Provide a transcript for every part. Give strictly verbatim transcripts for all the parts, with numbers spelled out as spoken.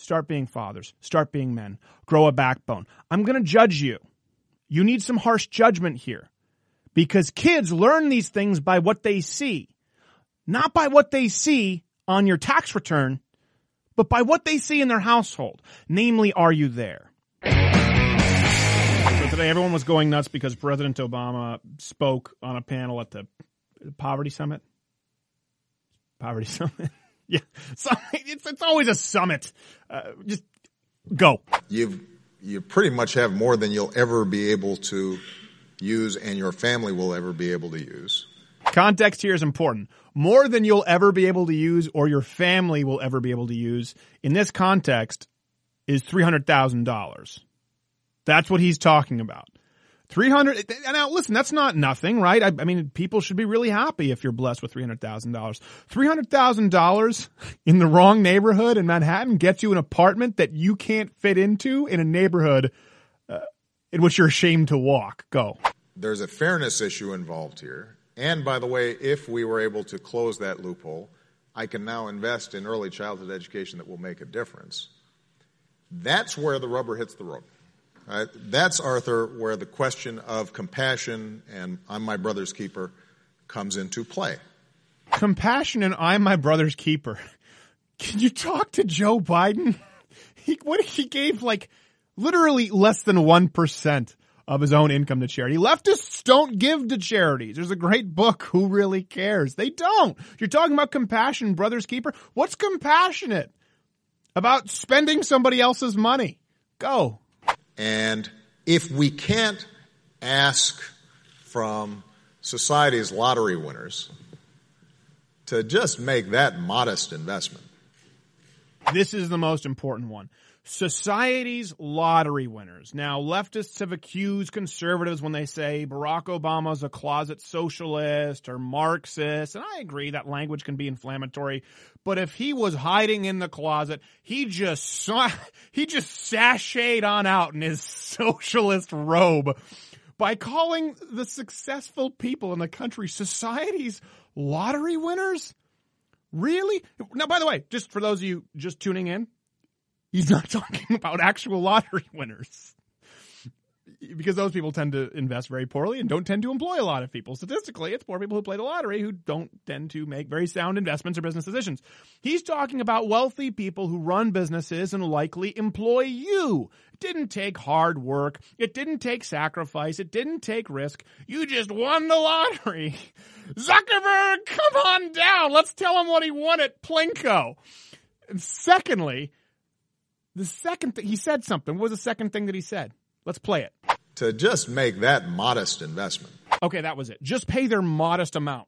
Start being fathers. Start being men. Grow a backbone. I'm going to judge you. You need some harsh judgment here. Because kids learn these things by what they see. Not by what they see on your tax return, but by what they see in their household. Namely, are you there? So today everyone was going nuts because President Obama spoke on a panel at the Poverty Summit. Poverty Summit. Yeah, so it's, it's always a summit. Uh, just go. You've, you pretty much have more than you'll ever be able to use and your family will ever be able to use. Context here is important. More than you'll ever be able to use or your family will ever be able to use in this context is three hundred thousand dollars. That's what he's talking about. three hundred Now, listen, that's not nothing, right? I, I mean, people should be really happy if you're blessed with three hundred thousand dollars. three hundred thousand dollars in the wrong neighborhood in Manhattan gets you an apartment that you can't fit into in a neighborhood uh, in which you're ashamed to walk. Go. There's a fairness issue involved here. And by the way, if we were able to close that loophole, I can now invest in early childhood education that will make a difference. That's where the rubber hits the road. Right? That's, Arthur, where the question of compassion and I'm my brother's keeper comes into play. Compassion and I'm my brother's keeper. Can you talk to Joe Biden? He, what he gave like literally less than one percent of his own income to charity. Leftists don't give to charities. There's a great book, Who Really Cares? They don't. You're talking about compassion, brother's keeper. What's compassionate about spending somebody else's money? Go. And if we can't ask from society's lottery winners to just make that modest investment. This is the most important one. Society's lottery winners. Now, leftists have accused conservatives when they say Barack Obama's a closet socialist or Marxist, and I agree that language can be inflammatory, but if he was hiding in the closet, he just saw, he just sashayed on out in his socialist robe by calling the successful people in the country society's lottery winners? Really? Now, by the way, just for those of you just tuning in, he's not talking about actual lottery winners because those people tend to invest very poorly and don't tend to employ a lot of people. Statistically, it's poor people who play the lottery who don't tend to make very sound investments or business decisions. He's talking about wealthy people who run businesses and likely employ you. It didn't take hard work. It didn't take sacrifice. It didn't take risk. You just won the lottery. Zuckerberg, come on down. Let's tell him what he won at Plinko. And secondly, the second thing, he said something. What was the second thing that he said? Let's play it. To just make that modest investment. Okay, that was it. Just pay their modest amount.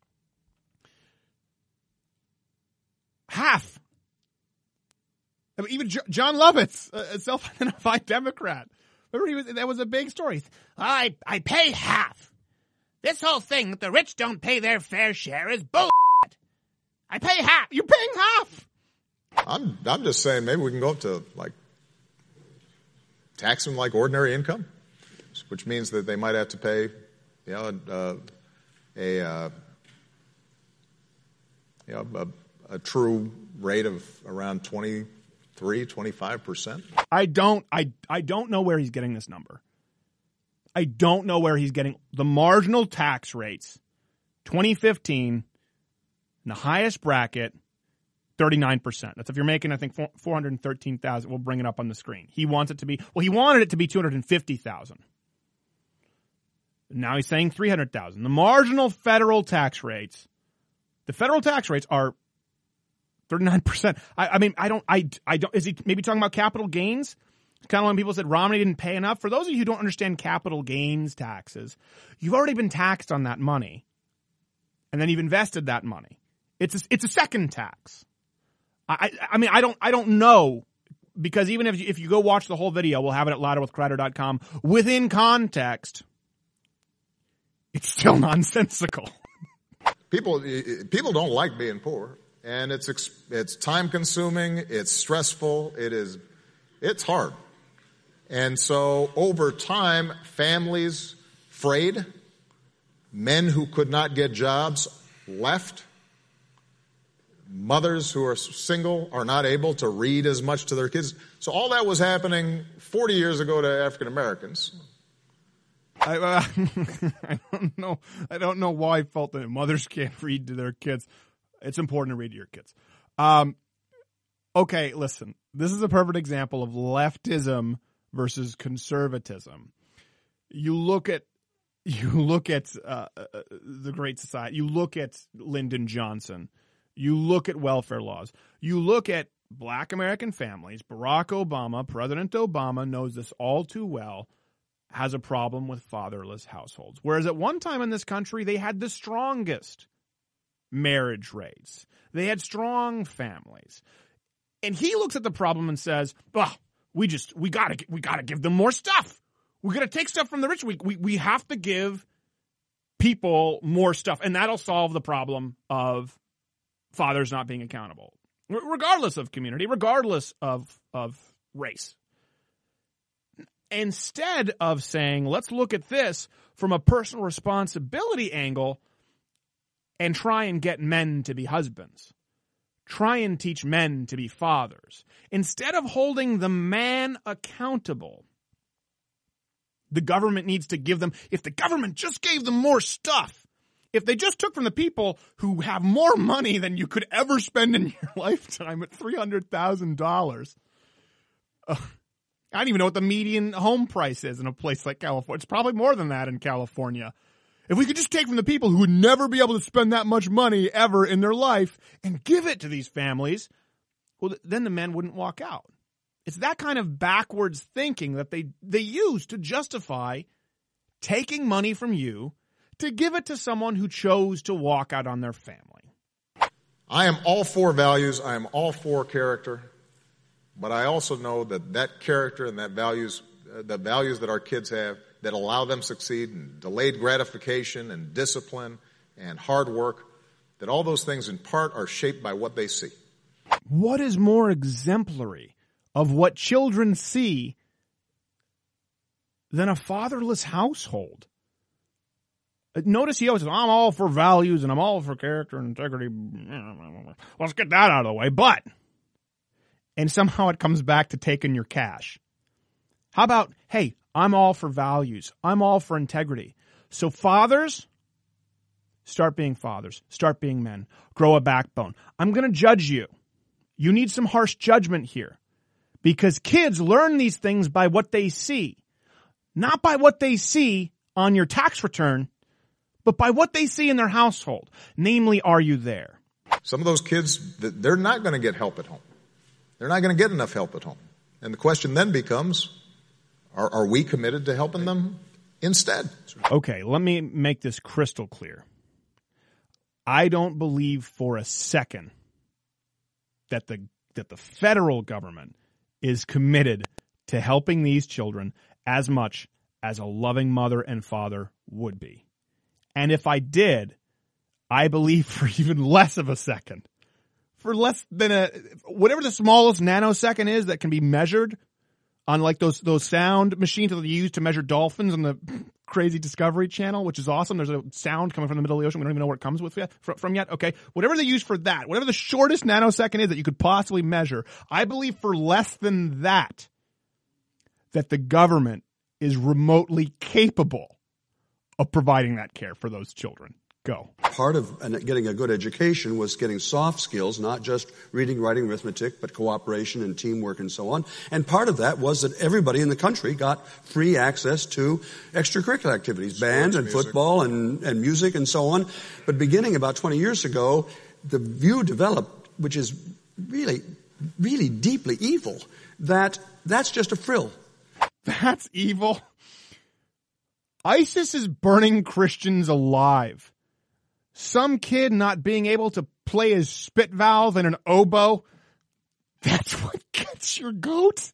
Half. I mean, even John Lovitz, a self-identified Democrat. Remember, he was, that was a big story. I, I pay half. This whole thing that the rich don't pay their fair share is bullshit. I pay half. You're paying half. I'm I'm just saying maybe we can go up to like tax them like ordinary income, which means that they might have to pay, you know, uh, a uh, you know a, a true rate of around twenty-three, twenty-five percent. I don't I I don't know where he's getting this number. I don't know where he's getting the marginal tax rates. twenty fifteen, in the highest bracket, thirty-nine percent. That's if you're making, I think, four hundred thirteen thousand dollars. We'll bring it up on the screen. He wants it to be, well, he wanted it to be two hundred fifty thousand dollars. Now he's saying three hundred thousand dollars. The marginal federal tax rates, the federal tax rates are thirty-nine percent. I, I mean, I don't, I, I don't, is he maybe talking about capital gains? Kind of when people said Romney didn't pay enough. For those of you who don't understand capital gains taxes, you've already been taxed on that money. And then you've invested that money. It's a, it's a second tax. I, I mean, I don't, I don't know, because even if you, if you go watch the whole video, we'll have it at louder with crowder dot com. Within context, it's still nonsensical. People, people don't like being poor, and it's it's time consuming, it's stressful, it is, it's hard, and so over time, families frayed, men who could not get jobs left. mothers who are single are not able to read as much to their kids. So all that was happening forty years ago to African Americans. I, uh, I don't know. I don't know why I felt that mothers can't read to their kids. It's important to read to your kids. Um, okay, listen. This is a perfect example of leftism versus conservatism. You look at you look at uh, the Great Society. You look at Lyndon Johnson. You look at welfare laws. You look at Black American families. Barack Obama, President Obama, knows this all too well. Has a problem with fatherless households. Whereas at one time in this country, they had the strongest marriage rates. They had strong families. And he looks at the problem and says, "Oh, we just we got to we got to give them more stuff. We got to take stuff from the rich. We, we we have to give people more stuff, and that'll solve the problem of fathers not being accountable, regardless of community, regardless of of race." Instead of saying, let's look at this from a personal responsibility angle and try and get men to be husbands. Try and teach men to be fathers. Instead of holding the man accountable, the government needs to give them, if the government just gave them more stuff, if they just took from the people who have more money than you could ever spend in your lifetime at three hundred thousand dollars, uh, I don't even know what the median home price is in a place like California. It's probably more than that in California. If we could just take from the people who would never be able to spend that much money ever in their life and give it to these families, well, then the men wouldn't walk out. It's that kind of backwards thinking that they, they use to justify taking money from you to give it to someone who chose to walk out on their family. I am all for values. I am all for character. But I also know that that character and that values, uh, the values that our kids have that allow them to succeed, and delayed gratification and discipline and hard work, that all those things in part are shaped by what they see. What is more exemplary of what children see than a fatherless household? Notice he always says, I'm all for values and I'm all for character and integrity. Let's get that out of the way. But, and somehow it comes back to taking your cash. How about, hey, I'm all for values. I'm all for integrity. So fathers, start being fathers. Start being men. Grow a backbone. I'm going to judge you. You need some harsh judgment here. Because kids learn these things by what they see. Not by what they see on your tax return, but by what they see in their household. Namely, are you there? Some of those kids, they're not going to get help at home. They're not going to get enough help at home. And the question then becomes, are, are we committed to helping them instead? Okay, let me make this crystal clear. I don't believe for a second that the that the federal government is committed to helping these children as much as a loving mother and father would be. And if I did, I believe for even less of a second, for less than a, whatever the smallest nanosecond is that can be measured on like those, those sound machines that they use to measure dolphins on the crazy Discovery Channel, which is awesome. There's a sound coming from the middle of the ocean. We don't even know where it comes with yet, from yet. Okay. Whatever they use for that, whatever the shortest nanosecond is that you could possibly measure, I believe for less than that, that the government is remotely capable of providing that care for those children. Go. Part of getting a good education was getting soft skills, not just reading, writing, arithmetic, but cooperation and teamwork and so on. And part of that was that everybody in the country got free access to extracurricular activities, band and music. football and, and music and so on. But beginning about twenty years ago, the view developed, which is really, really deeply evil, that that's just a frill. That's evil. ISIS is burning Christians alive. Some kid not being able to play his spit valve in an oboe, that's what gets your goat?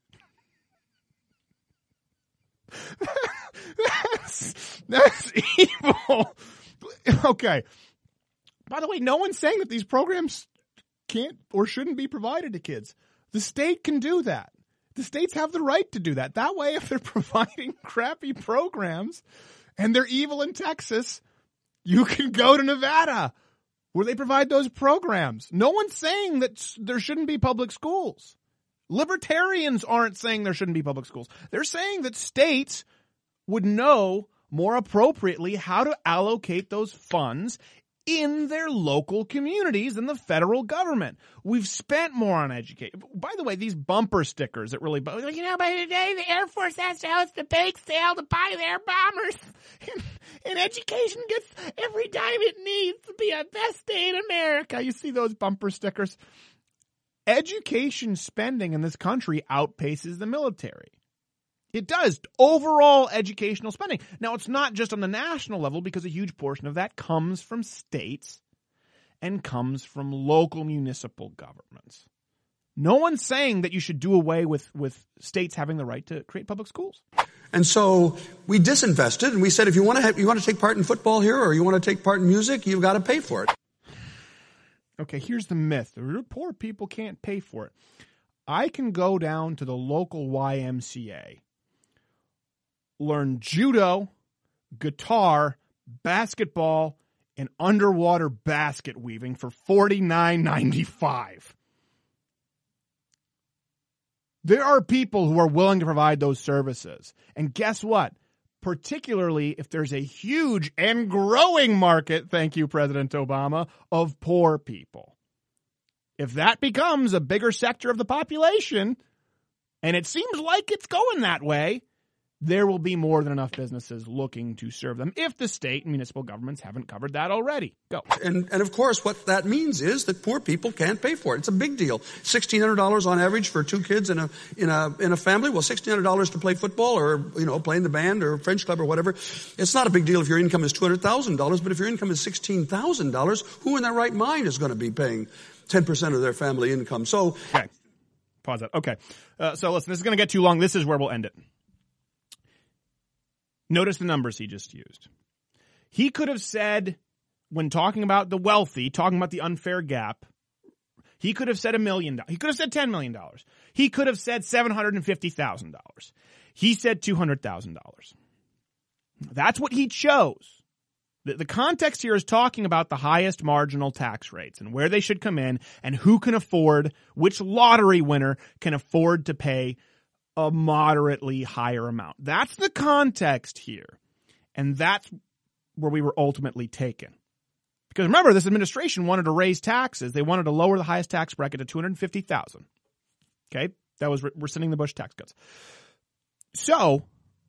That's, that's evil. Okay. By the way, no one's saying that these programs can't or shouldn't be provided to kids. The state can do that. The states have the right to do that. That way, if they're providing crappy programs and they're evil in Texas, you can go to Nevada where they provide those programs. No one's saying that there shouldn't be public schools. Libertarians aren't saying there shouldn't be public schools. They're saying that states would know more appropriately how to allocate those funds in their local communities than the federal government. We've spent more on education. By the way, these bumper stickers that really, like, you know, by today the Air Force has to host a bake sale to buy their bombers. And, and education gets every dime it needs to be a best day in America. You see those bumper stickers? Education spending in this country outpaces the military. It does. Overall educational spending. Now, it's not just on the national level because a huge portion of that comes from states and comes from local municipal governments. No one's saying that you should do away with, with states having the right to create public schools. And so we disinvested and we said, if you want to have, you want to take part in football here or you want to take part in music, you've got to pay for it. Okay, here's the myth. The poor people can't pay for it. I can go down to the local Y M C A, learn judo, guitar, basketball, and underwater basket weaving for forty-nine ninety-five. There are people who are willing to provide those services. And guess what? Particularly if there's a huge and growing market, thank you, President Obama, of poor people. If that becomes a bigger sector of the population, and it seems like it's going that way, there will be more than enough businesses looking to serve them if the state and municipal governments haven't covered that already. Go. And, and of course, what that means is that poor people can't pay for it. It's a big deal. sixteen hundred dollars on average for two kids in a, in a, in a family. Well, sixteen hundred dollars to play football or, you know, play in the band or French club or whatever. It's not a big deal if your income is two hundred thousand dollars, but if your income is sixteen thousand dollars, who in their right mind is going to be paying ten percent of their family income? So. Okay. Pause that. Okay. Uh, so listen, this is going to get too long. This is where we'll end it. Notice the numbers he just used. He could have said, when talking about the wealthy, talking about the unfair gap, he could have said a million dollars. He could have said ten million dollars. He could have said seven hundred fifty thousand dollars. He said two hundred thousand dollars. That's what he chose. The, the context here is talking about the highest marginal tax rates and where they should come in and who can afford, which lottery winner can afford to pay a moderately higher amount. That's the context here. And that's where we were ultimately taken. Because remember, this administration wanted to raise taxes. They wanted to lower the highest tax bracket to two hundred fifty thousand dollars. Okay? That was rescinding the Bush tax cuts. So,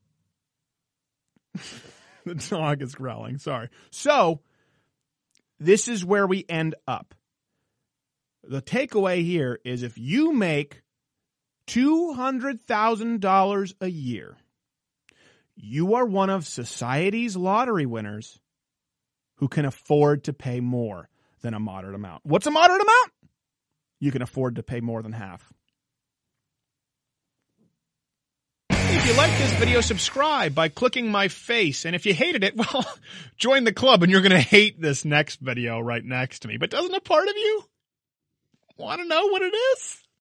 the dog is growling. Sorry. So, this is where we end up. The takeaway here is if you make two hundred thousand dollars a year, you are one of society's lottery winners who can afford to pay more than a moderate amount. What's a moderate amount? You can afford to pay more than half. If you like this video, subscribe by clicking my face. And if you hated it, well, join the club and you're going to hate this next video right next to me. But doesn't a part of you want to know what it is?